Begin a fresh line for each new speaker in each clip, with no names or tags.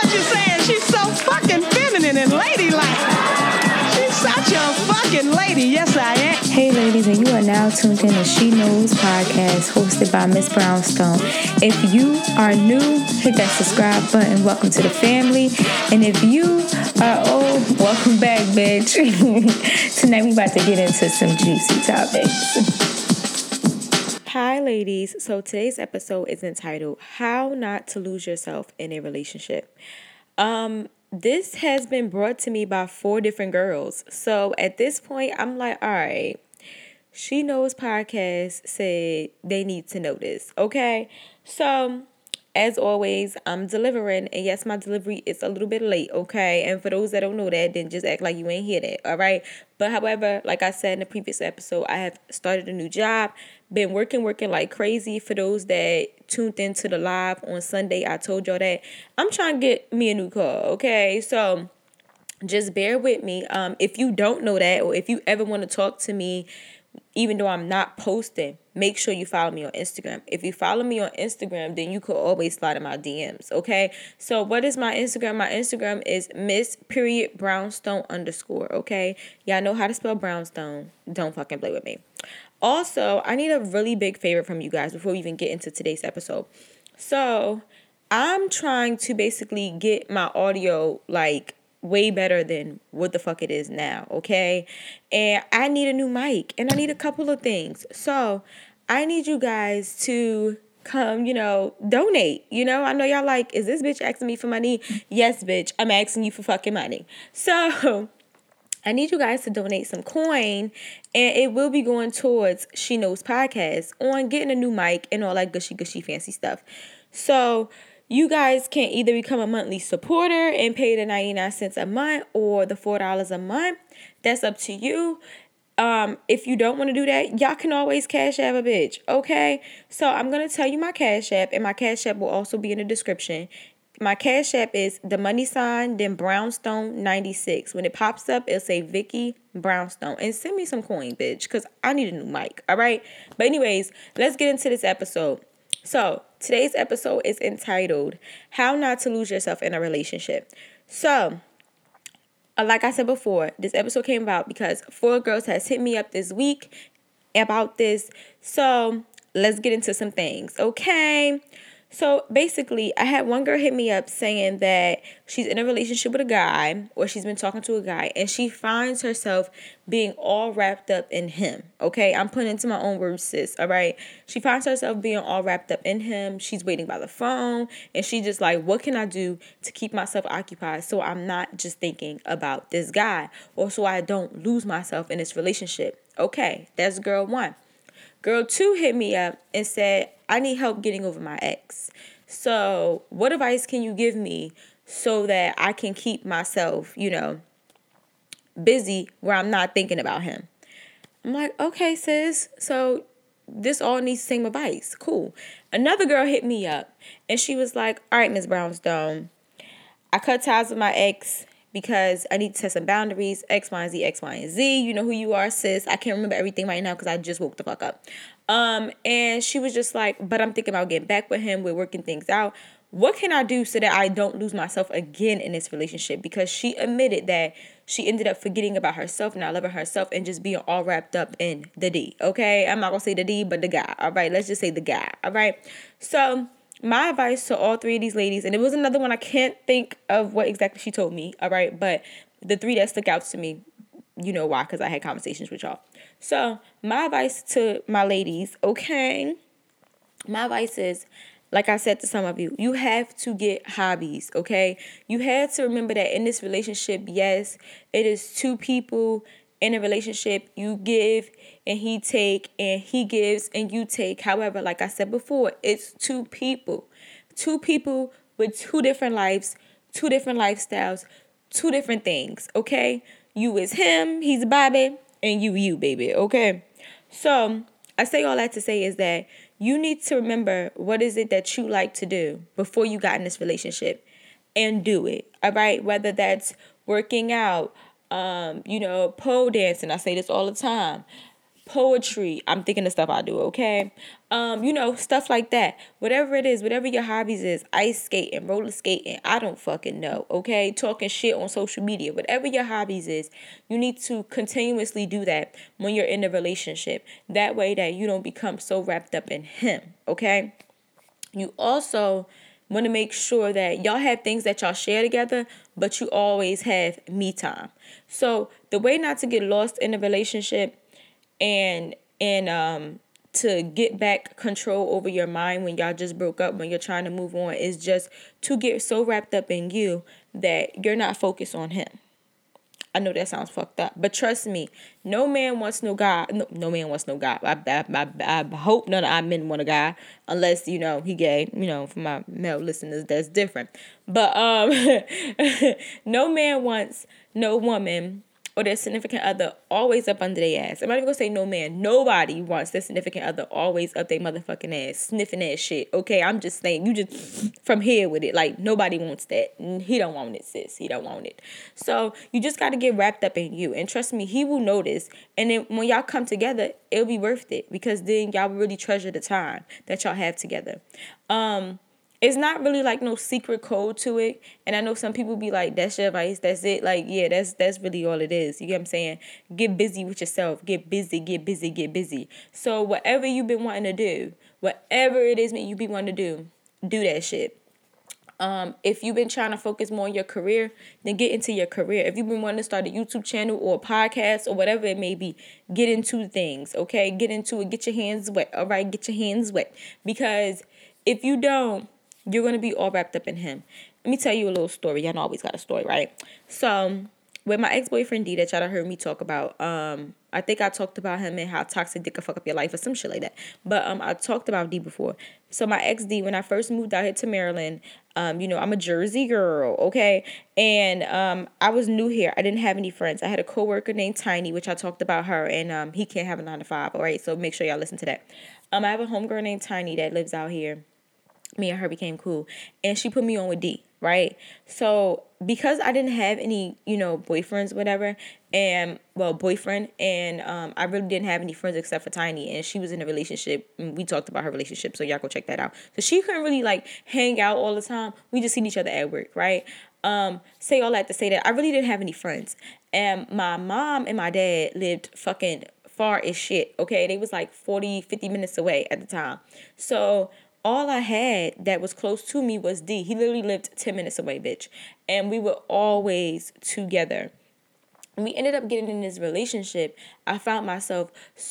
what you're saying. She's so fucking feminine and ladylike. She's such a fucking lady. Yes, I am.
Hey, ladies, and you are now tuned in to She Knows podcast, hosted by Miss Brownstone. If you are new, hit that subscribe button. Welcome to the family. And if you are old, welcome back, bitch. Tonight, we about to get into some juicy topics. Hi, ladies. So today's episode is entitled "How Not to Lose Yourself in a Relationship." This has been brought to me by 4 different girls. So at this point, I'm like, all right, She Knows podcast said they need to know this. Okay. So as always, I'm delivering. And yes, my delivery is a little bit late. Okay. And for those that don't know that, then just act like you ain't hear that. All right. But however, like I said in the previous episode, I have started a new job. Been working like crazy. For those that tuned into the live on Sunday, I told y'all that I'm trying to get me a new car. Okay. So just bear with me. If you don't know that, or if you ever want to talk to me, even though I'm not posting, make sure you follow me on Instagram. If you follow me on Instagram, then you could always slide in my DMs, okay? So what is my Instagram? My Instagram is Miss.Brownstone_, okay? Y'all know how to spell Brownstone. Don't fucking play with me. Also, I need a really big favor from you guys before we even get into today's episode. So I'm trying to basically get my audio way better than what the fuck it is now, okay? And I need a new mic, and I need a couple of things. So I need you guys to come, donate. I know y'all like, is this bitch asking me for money? Yes, bitch, I'm asking you for fucking money. So I need you guys to donate some coin, and it will be going towards She Knows podcast on getting a new mic and all that gushy fancy stuff. So you guys can either become a monthly supporter and pay the 99 cents a month or the $4 a month. That's up to you. If you don't want to do that, y'all can always Cash App a bitch, okay? So I'm going to tell you my Cash App, and my Cash App will also be in the description. My Cash App is the money sign, then Brownstone 96. When it pops up, it'll say Vicky Brownstone. And send me some coin, bitch, because I need a new mic, all right? But anyways, let's get into this episode. So today's episode is entitled How Not to Lose Yourself in a Relationship. So like I said before, this episode came about because 4 girls has hit me up this week about this. So let's get into some things, okay? So basically, I had one girl hit me up saying that she's in a relationship with a guy, or she's been talking to a guy, and she finds herself being all wrapped up in him, okay? I'm putting into my own words, sis, all right? She finds herself being all wrapped up in him. She's waiting by the phone, and she's just like, what can I do to keep myself occupied so I'm not just thinking about this guy, or so I don't lose myself in this relationship? Okay, that's girl 1. Girl 2 hit me up and said, I need help getting over my ex. So what advice can you give me so that I can keep myself, busy where I'm not thinking about him? I'm like, okay, sis. So this all needs the same advice. Cool. Another girl hit me up and she was like, all right, Miss Brownstone, I cut ties with my ex because I need to set some boundaries, X, Y, and Z, X, Y, and Z. You know who you are, sis. I can't remember everything right now because I just woke the fuck up. And she was just like, but I'm thinking about getting back with him. We're working things out. What can I do so that I don't lose myself again in this relationship? Because she admitted that she ended up forgetting about herself, not loving herself, and just being all wrapped up in the D, okay? I'm not going to say the D, but the guy, all right? Let's just say the guy, all right? So my advice to all 3 of these ladies, and it was another one, I can't think of what exactly she told me, all right? But the 3 that stuck out to me, you know why, because I had conversations with y'all. So my advice to my ladies, okay? My advice is, like I said to some of you, you have to get hobbies, okay? You have to remember that in this relationship, yes, it is 2 people in a relationship. You give and he take, and he gives and you take. However, like I said before, it's 2 people. 2 people with 2 different lives, 2 different lifestyles, 2 different things, okay? You is him, he's Bobby, and you, baby, okay? So I say all that to say is that you need to remember what is it that you like to do before you got in this relationship and do it, all right? Whether that's working out, pole dancing. I say this all the time. poetry. I'm thinking of stuff I do, okay? Stuff like that. Whatever it is, whatever your hobbies is, ice skating, roller skating, I don't fucking know, okay? Talking shit on social media, whatever your hobbies is, you need to continuously do that when you're in a relationship. That way that you don't become so wrapped up in him, okay? You also want to make sure that y'all have things that y'all share together, but you always have me time. So the way not to get lost in a relationship and to get back control over your mind when y'all just broke up, when you're trying to move on, is just to get so wrapped up in you that you're not focused on him. I know that sounds fucked up, but trust me, no man wants no guy. No man wants no guy. I hope none of our men want a guy, unless he gay. For my male listeners, that's different. But no man wants no woman or their significant other always up under their ass. I'm not even gonna say no man. Nobody wants their significant other always up their motherfucking ass, sniffing that shit. Okay, I'm just saying, you just from here with it. Like, nobody wants that. He don't want it, sis. He don't want it. So you just gotta get wrapped up in you. And trust me, he will notice. And then when y'all come together, it'll be worth it, because then y'all really treasure the time that y'all have together. It's not really like no secret code to it. And I know some people be like, that's your advice, that's it. Like, yeah, that's really all it is. You get what I'm saying? Get busy with yourself. Get busy, get busy, get busy. So whatever you've been wanting to do, whatever it is that you be wanting to do that shit. If you've been trying to focus more on your career, then get into your career. If you've been wanting to start a YouTube channel or a podcast or whatever it may be, get into things, okay? Get into it. Get your hands wet, all right? Get your hands wet. Because if you don't, you're going to be all wrapped up in him. Let me tell you a little story. Y'all know I always got a story, right? So, with my ex-boyfriend D that y'all done heard me talk about, I think I talked about him and how toxic dick could fuck up your life or some shit like that. But I talked about D before. So my ex D, when I first moved out here to Maryland, I'm a Jersey girl, okay? And I was new here. I didn't have any friends. I had a coworker named Tiny, which I talked about her, and he can't have a 9-to-5, all right? So make sure y'all listen to that. I have a homegirl named Tiny that lives out here. Me and her became cool, and she put me on with D, right? So because I didn't have any, boyfriends, whatever, boyfriend, and I really didn't have any friends except for Tiny, and she was in a relationship, and we talked about her relationship, so y'all go check that out. So she couldn't really like hang out all the time. We just seen each other at work, right? Say all that to say that I really didn't have any friends, and my mom and my dad lived fucking far as shit, okay? They was like 40, 50 minutes away at the time. So all I had that was close to me was D. He literally lived 10 minutes away, bitch. And we were always together. When we ended up getting in this relationship, I found myself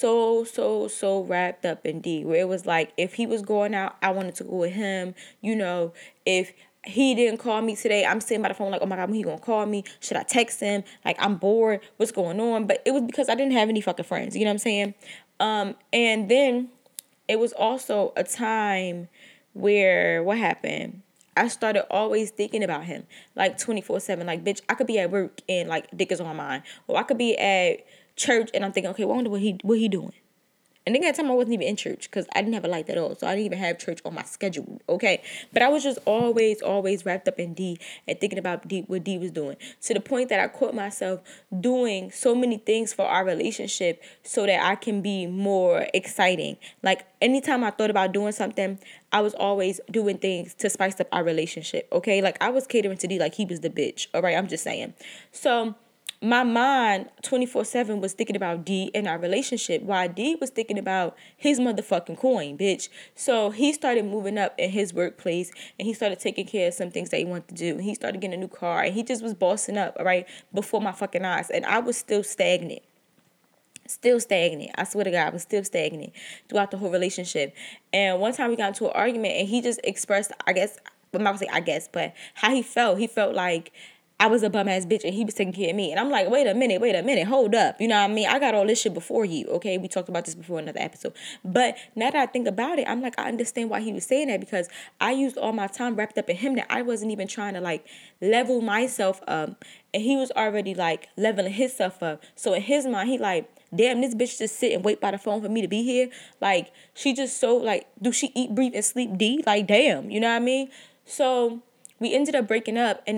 so wrapped up in D. Where it was like, if he was going out, I wanted to go with him. If he didn't call me today, I'm sitting by the phone like, oh my God, when he gonna call me? Should I text him? Like, I'm bored. What's going on? But it was because I didn't have any fucking friends. You know what I'm saying? And then it was also a time where, what happened? I started always thinking about him, like 24/7. Like, bitch, I could be at work and like dick is on my mind, or I could be at church and I'm thinking, okay, well, I wonder what he doing. And then that time I wasn't even in church because I didn't have a life at all. So I didn't even have church on my schedule, okay? But I was just always wrapped up in D and thinking about what D was doing. To the point that I caught myself doing so many things for our relationship so that I can be more exciting. Like, anytime I thought about doing something, I was always doing things to spice up our relationship, okay? Like, I was catering to D like he was the bitch, all right? I'm just saying. So my mind 24/7 was thinking about D and our relationship, while D was thinking about his motherfucking coin, bitch. So he started moving up in his workplace, and he started taking care of some things that he wanted to do. And he started getting a new car, and he just was bossing up, all right, before my fucking eyes. And I was still stagnant. Still stagnant. I swear to God, I was still stagnant throughout the whole relationship. And one time we got into an argument, and he just expressed, I'm not gonna say I guess, but how he felt. He felt like I was a bum ass bitch and he was taking care of me. And I'm like, wait a minute, hold up. You know what I mean? I got all this shit before you, okay? We talked about this before in another episode. But now that I think about it, I'm like, I understand why he was saying that, because I used all my time wrapped up in him that I wasn't even trying to like level myself up. And he was already like leveling himself up. So in his mind, he like, damn, this bitch just sit and wait by the phone for me to be here. Like, she just so like, do she eat, breathe, and sleep D? Like, damn, you know what I mean? So we ended up breaking up, and then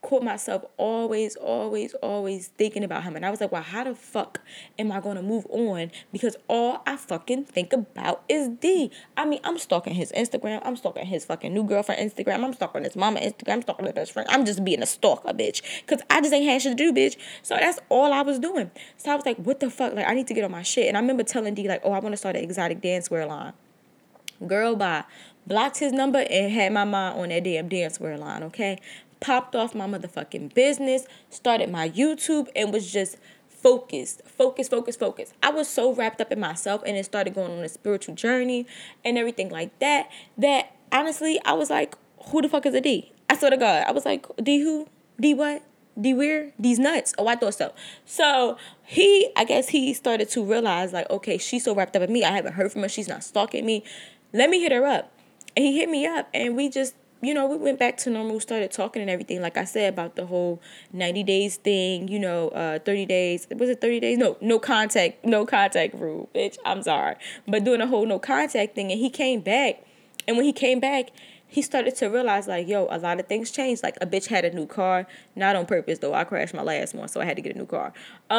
caught myself always thinking about him. And I was like, well, how the fuck am I going to move on? Because all I fucking think about is D. I mean, I'm stalking his Instagram. I'm stalking his fucking new girlfriend Instagram. I'm stalking his mama Instagram. I'm stalking his best friend. I'm just being a stalker, bitch. Because I just ain't had shit to do, bitch. So that's all I was doing. So I was like, what the fuck? Like, I need to get on my shit. And I remember telling D, like, oh, I want to start an exotic dancewear line. Girl, bye. Blocked his number and had my mind on that damn dancewear line, okay? Popped off my motherfucking business, started my YouTube, and was just focused. I was so wrapped up in myself, and it started going on a spiritual journey and everything like that, that honestly, I was like, who the fuck is a D? I swear to God. I was like, D who? D what? D weird? D's nuts. Oh, I thought so. So I guess he started to realize, like, okay, she's so wrapped up in me. I haven't heard from her. She's not stalking me. Let me hit her up. And he hit me up, and we just, we went back to normal, started talking and everything. Like I said, about the whole 90 days thing, 30 days. Was it 30 days? No contact rule, bitch. I'm sorry. But doing a whole no contact thing. And he came back. And when he came back, he started to realize, like, yo, a lot of things changed. Like, a bitch had a new car. Not on purpose, though. I crashed my last one, so I had to get a new car.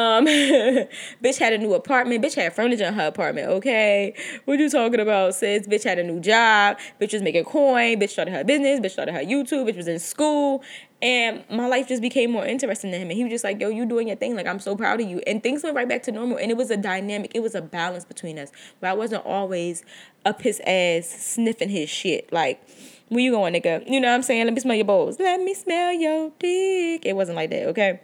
Bitch had a new apartment. Bitch had furniture in her apartment, okay? What you talking about, sis? Bitch had a new job. Bitch was making coin. Bitch started her business. Bitch started her YouTube. Bitch was in school. And my life just became more interesting to him. And he was just like, yo, you doing your thing. Like, I'm so proud of you. And things went right back to normal. And it was a dynamic. It was a balance between us. But I wasn't always up his ass sniffing his shit. Like, where you going, nigga? You know what I'm saying? Let me smell your balls. Let me smell your dick. It wasn't like that, okay?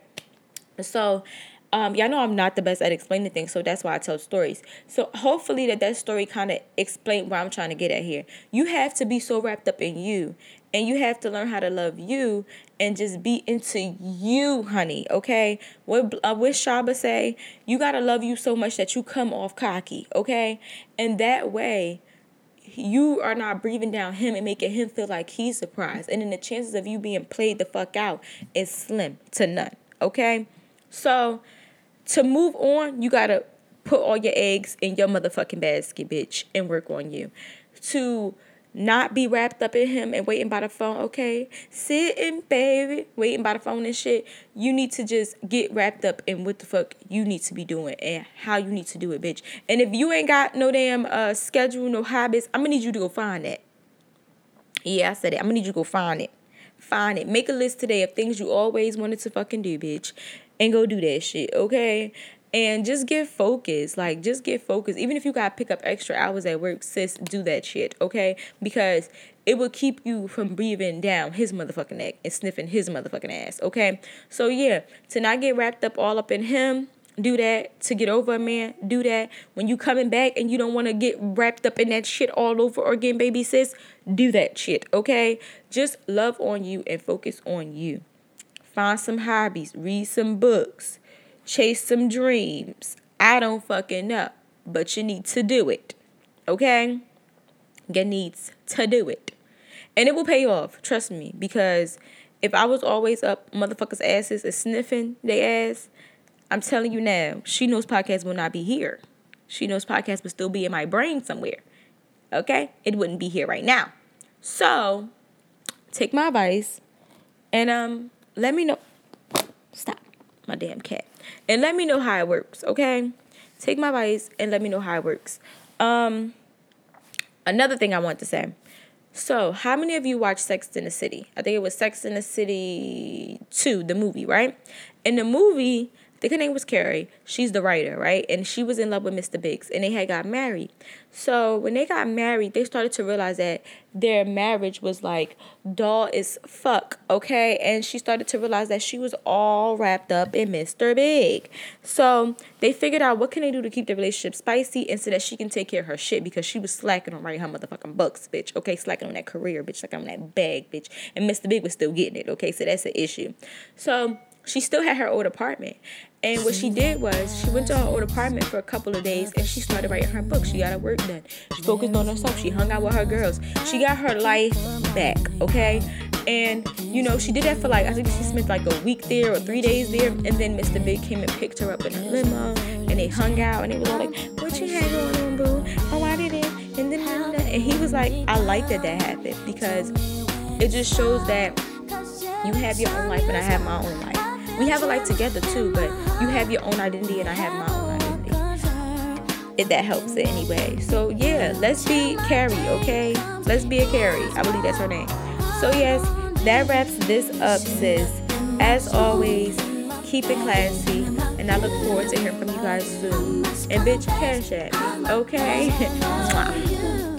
So, y'all know I'm not the best at explaining things, so that's why I tell stories. So hopefully that story kind of explained what I'm trying to get at here. You have to be so wrapped up in you, and you have to learn how to love you and just be into you, honey, okay? What Shaba say? You got to love you so much that you come off cocky, okay? And that way, you are not breathing down him and making him feel like he's surprised. And then the chances of you being played the fuck out is slim to none, okay? So, to move on, you gotta put all your eggs in your motherfucking basket, bitch, and work on you. To not be wrapped up in him and waiting by the phone, okay? Sitting, baby, waiting by the phone and shit. You need to just get wrapped up in what the fuck you need to be doing and how you need to do it, bitch. And if you ain't got no damn schedule, no habits, I'm gonna need you to go find that. Yeah, I said it. I'm gonna need you to go find it. Find it. Make a list today of things you always wanted to fucking do, bitch. And go do that shit, okay? And just get focused. Like, just get focused. Even if you gotta pick up extra hours at work, sis, do that shit, okay? Because it will keep you from breathing down his motherfucking neck and sniffing his motherfucking ass, okay? So, yeah, to not get wrapped up all up in him, do that. To get over a man, do that. When you coming back and you don't want to get wrapped up in that shit all over again, baby sis, do that shit, okay? Just love on you and focus on you. Find some hobbies. Read some books. Chase some dreams. I don't fucking know, but you need to do it, okay? You needs to do it. And it will pay off, trust me, because if I was always up motherfuckers' asses and sniffing their ass, I'm telling you now, She Knows Podcast will not be here. She Knows Podcast would still be in my brain somewhere, okay? It wouldn't be here right now. So, take my advice and let me know. Stop, my damn cat. And let me know how it works, okay? Take my advice and let me know how it works. Another thing I want to say. So, how many of you watched Sex and the City? I think it was Sex and the City 2, the movie, right? In the movie, I think her name was Carrie. She's the writer, right? And she was in love with Mr. Biggs, and they had got married. So when they got married, they started to realize that their marriage was like dull as fuck, okay? And she started to realize that she was all wrapped up in Mr. Big. So they figured out what can they do to keep the relationship spicy and so that she can take care of her shit because she was slacking on writing her motherfucking books, bitch, okay? Slacking on that career, bitch, slacking on that bag, bitch. And Mr. Big was still getting it, okay? So that's an issue. So she still had her old apartment. And what she did was she went to her old apartment for a couple of days and she started writing her book. She got her work done. She focused on herself. She hung out with her girls. She got her life back, okay? And, you know, she did that for like, I think she spent like a week there or 3 days there. And then Mr. Big came and picked her up in a limo and they hung out and they was all like, what you had going on, boo? Oh, I did it. And then, and he was like, I like that happened because it just shows that You have your own life and I have my own life. We have a life together too, but you have your own identity and I have my own identity. If that helps it anyway. So yeah, let's be Carrie, okay? Let's be a Carrie. I believe that's her name. So yes, that wraps this up, sis. As always, keep it classy, and I look forward to hearing from you guys soon. And bitch, cash at me, okay? Mwah.